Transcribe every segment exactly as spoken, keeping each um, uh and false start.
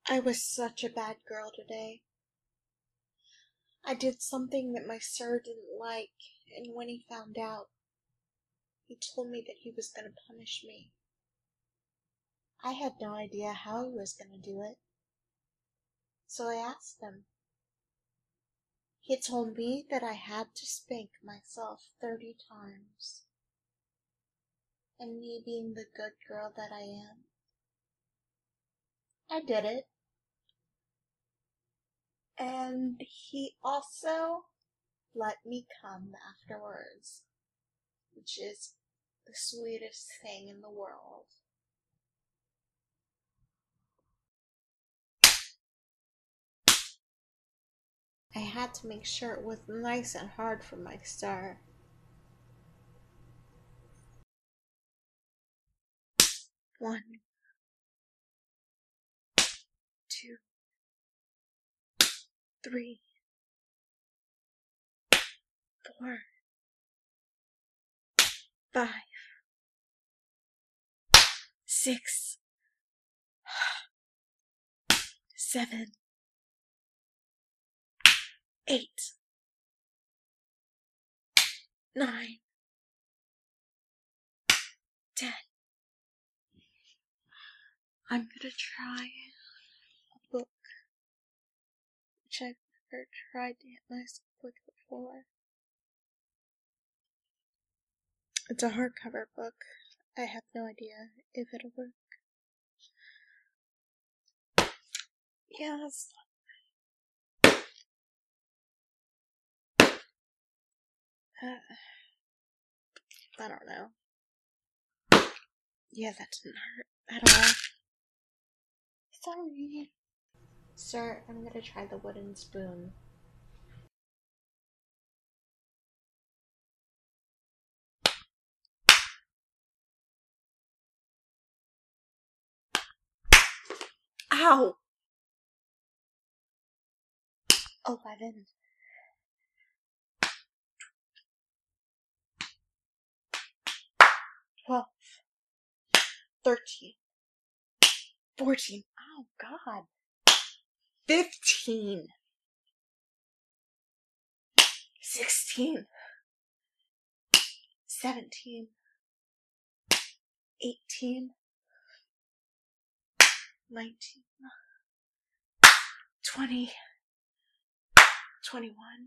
I was such a bad girl today. I did something that my sir didn't like, and when he found out, he told me that he was going to punish me. I had no idea how he was going to do it, so I asked him. He told me that I had to spank myself thirty times. And me being the good girl that I am, I did it. And he also let me come afterwards, which is the sweetest thing in the world. I had to make sure it was nice and hard for my star. One, two, three, four, five, six, seven, eight, nine, ten. I'm gonna try a book which I've never tried to hit myself with before. It's a hardcover book. I have no idea if it'll work. Yes. Uh, I don't know. Yeah, that didn't hurt at all. Sorry. Sir, I'm gonna try the wooden spoon. Ow! Eleven. Twelve. Thirteen. Fourteen. Oh, God. Fifteen. Sixteen. Seventeen. Eighteen. Nineteen. Twenty. Twenty-one.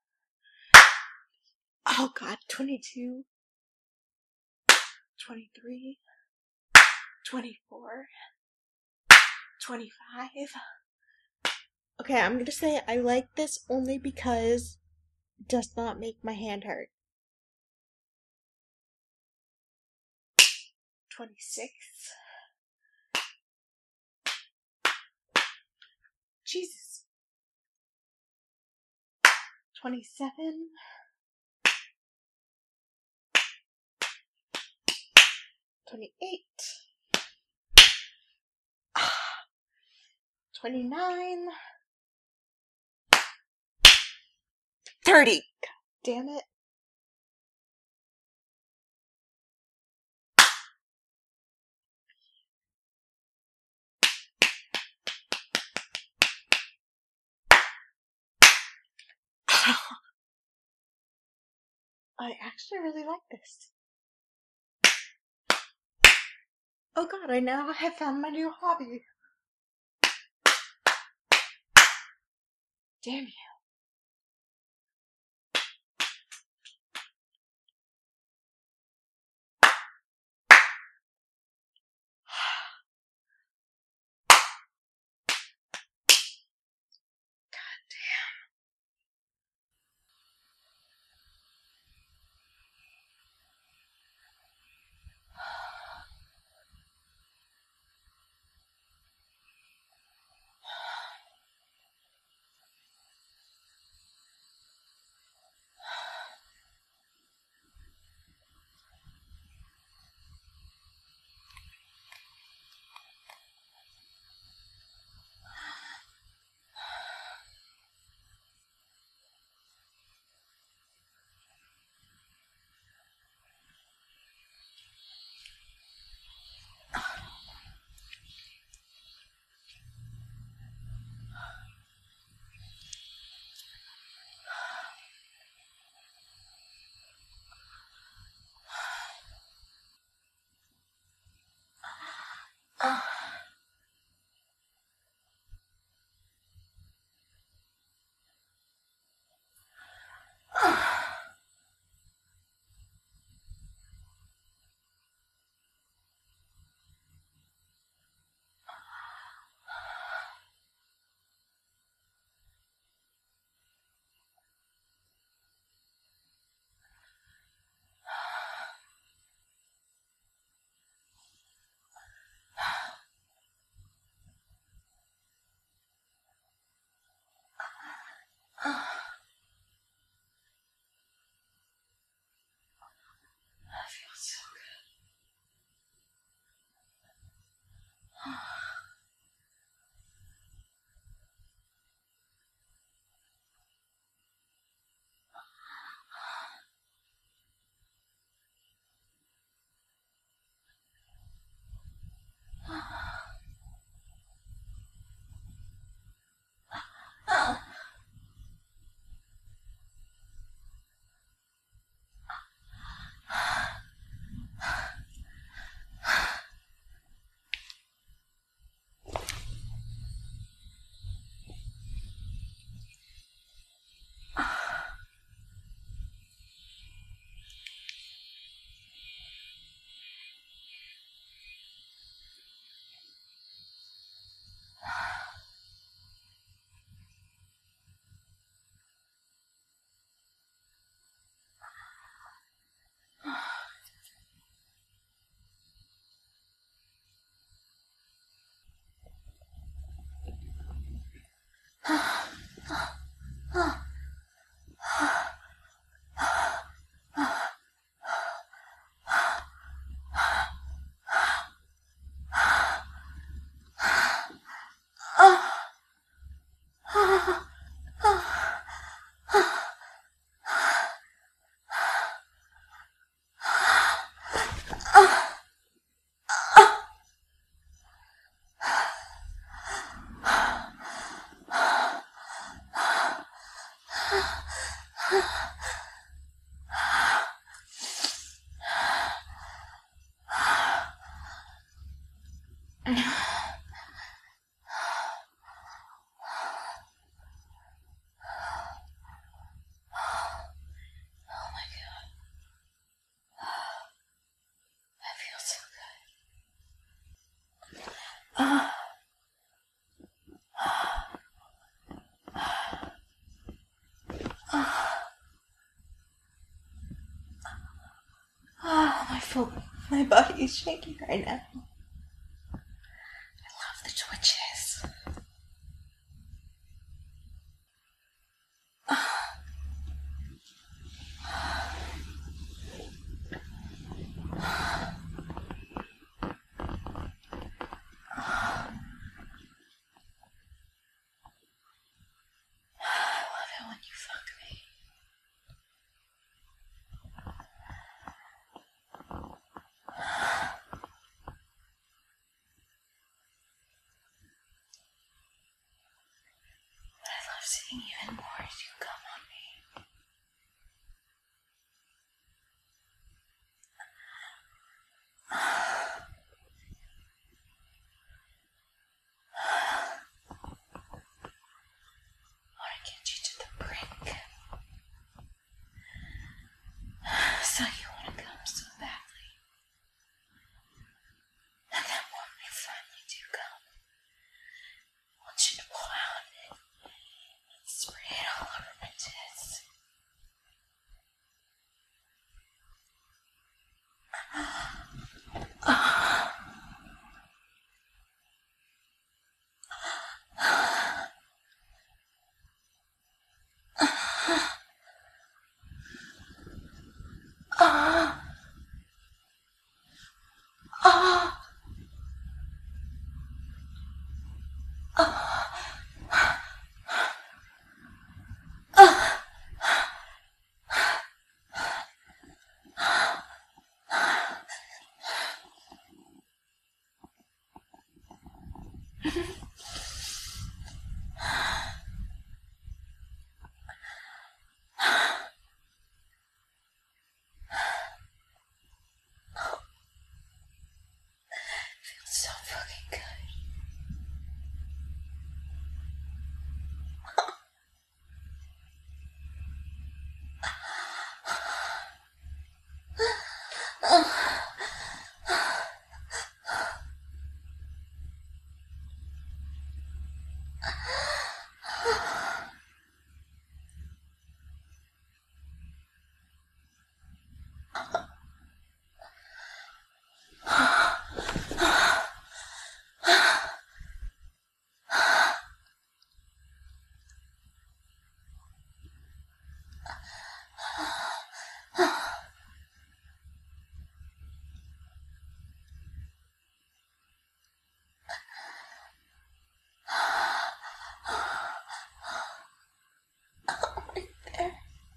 Oh, God. Twenty-two. Twenty-three. Twenty-four. Twenty-five. Okay, I'm gonna say I like this only because it does not make my hand hurt. Twenty-six. Jesus. Twenty-seven. Twenty-eight. Twenty-nine. Thirty. God damn it. I actually really like this. Oh, God, I now have found my new hobby. Damn you. God damn. My body is shaking right now. I love the twitches. I love it when you fuck me. But I love seeing even more as you come on me. I want to get you to the brink. So you want to come so badly. And then when we finally do come, I want you to pull out and, and spray it all over my tits. Feels so fucking good. Right there.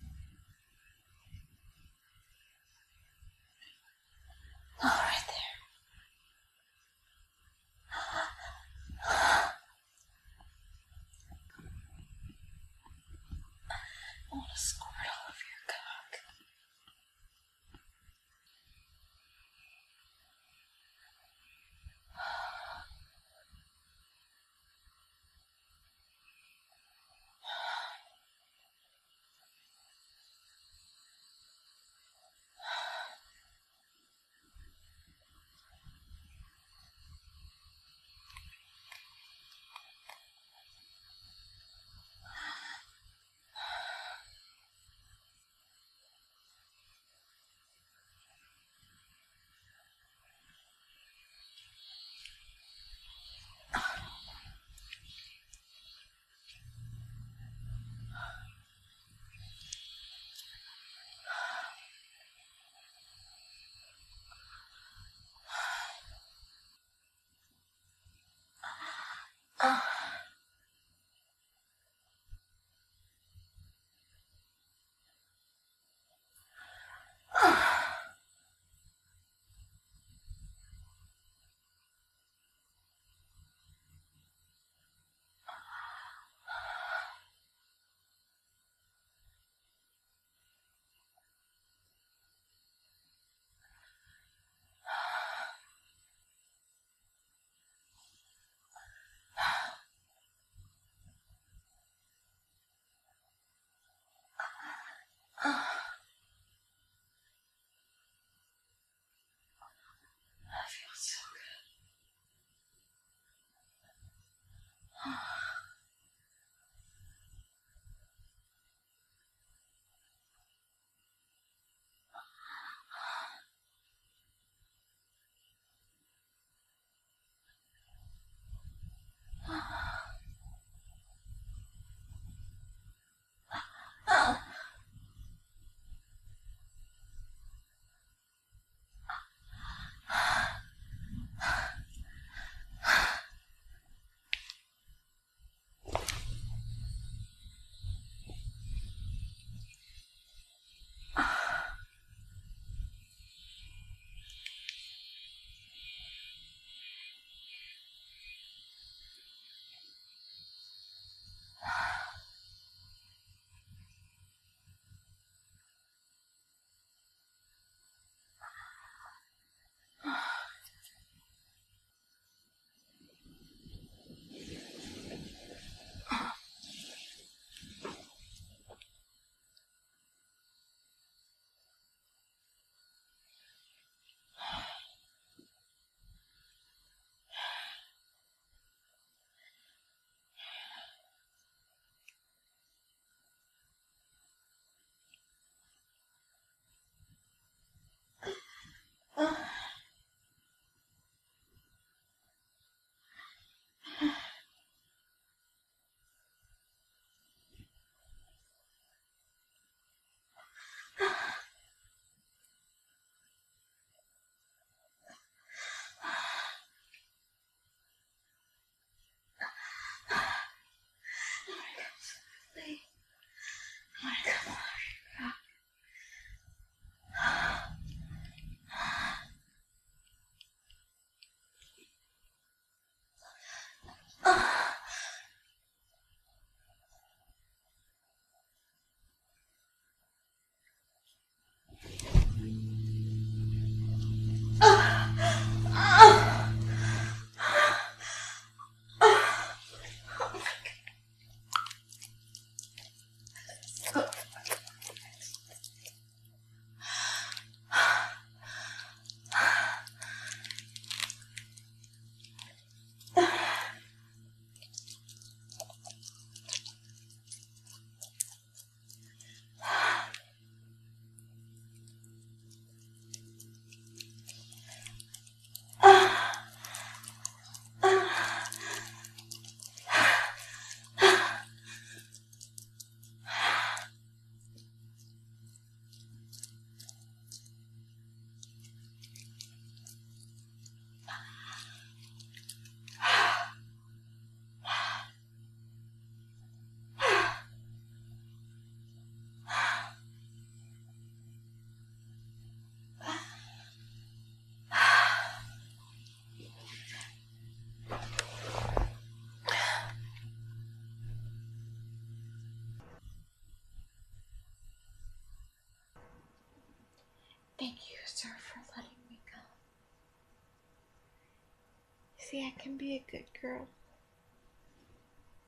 Oh, right there. I want to squirt all of your cock. Thank you, sir, for letting me come. See, I can be a good girl.